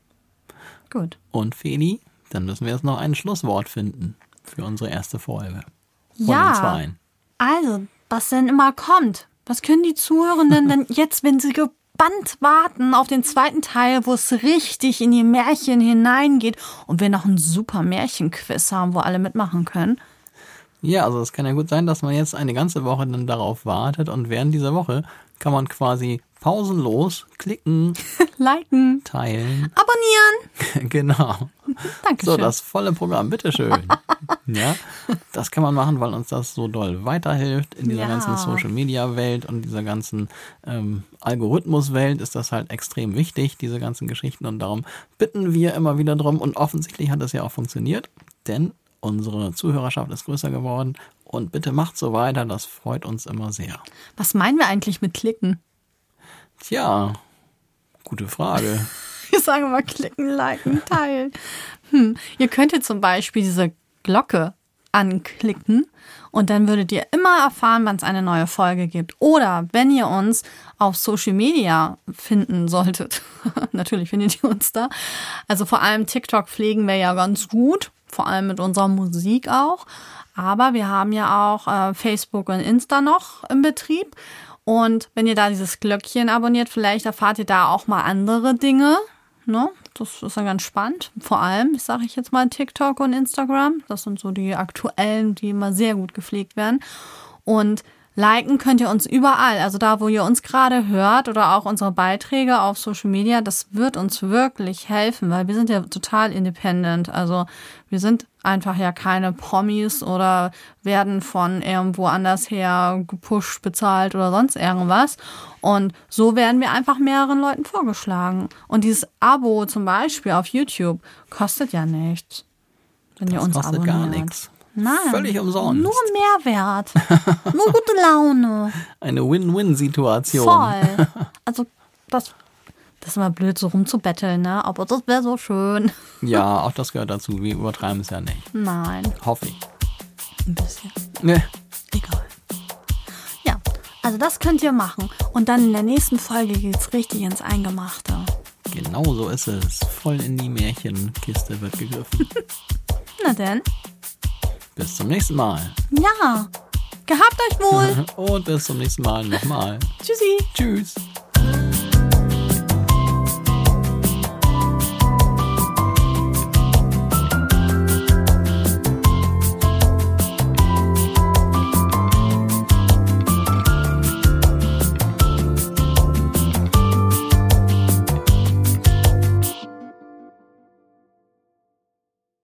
Gut. Und Feli, dann müssen wir jetzt noch ein Schlusswort finden für unsere erste Folge. Von Ja. den 2. Also, was denn immer kommt. Was können die Zuhörenden denn jetzt, wenn sie gebannt warten auf den zweiten Teil, wo es richtig in die Märchen hineingeht und wir noch ein super Märchenquiz haben, wo alle mitmachen können? Ja, also es kann ja gut sein, dass man jetzt eine ganze Woche dann darauf wartet und während dieser Woche kann man quasi pausenlos klicken, Liken, teilen. abonnieren. Genau. Dankeschön. So, das volle Programm, bitteschön. Ja, das kann man machen, weil uns das so doll weiterhilft in dieser ganzen Social-Media-Welt und dieser ganzen Algorithmus-Welt ist das halt extrem wichtig, diese ganzen Geschichten und darum bitten wir immer wieder drum und offensichtlich hat das ja auch funktioniert, denn unsere Zuhörerschaft ist größer geworden und bitte macht so weiter, das freut uns immer sehr. Was meinen wir eigentlich mit klicken? Tja, gute Frage. Wir sagen immer klicken, liken, teilen. Ihr könntet zum Beispiel diese Glocke anklicken und dann würdet ihr immer erfahren, wann es eine neue Folge gibt. Oder wenn ihr uns auf Social Media finden solltet, natürlich findet ihr uns da. Also vor allem TikTok pflegen wir ja ganz gut, vor allem mit unserer Musik auch. Aber wir haben ja auch Facebook und Insta noch im Betrieb. Und wenn ihr da dieses Glöckchen abonniert, vielleicht erfahrt ihr da auch mal andere Dinge. Ne? Das ist dann ganz spannend. Vor allem, sage ich jetzt mal, TikTok und Instagram. Das sind so die aktuellen, die immer sehr gut gepflegt werden. Und liken könnt ihr uns überall. Also da, wo ihr uns gerade hört oder auch unsere Beiträge auf Social Media. Das wird uns wirklich helfen, weil wir sind ja total independent. Also wir sind einfach ja keine Promis oder werden von irgendwo anders her gepusht, bezahlt oder sonst irgendwas. Und so werden wir einfach mehreren Leuten vorgeschlagen. Und dieses Abo zum Beispiel auf YouTube kostet ja nichts, wenn ihr uns abonniert. Das kostet gar nichts. Nein, völlig umsonst. Nur Mehrwert. Nur gute Laune. Eine Win-Win-Situation. Voll. Also das ist immer blöd, so rumzubetteln, ne? Aber das wäre so schön. Ja, auch das gehört dazu. Wir übertreiben es ja nicht. Nein. Hoffe ich. Ein bisschen. Ne. Egal. Ja, also das könnt ihr machen. Und dann in der nächsten Folge geht's richtig ins Eingemachte. Genau so ist es. Voll in die Märchenkiste wird gegriffen. Na denn? Bis zum nächsten Mal. Ja. Gehabt euch wohl. Und bis zum nächsten Mal nochmal. Tschüssi. Tschüss.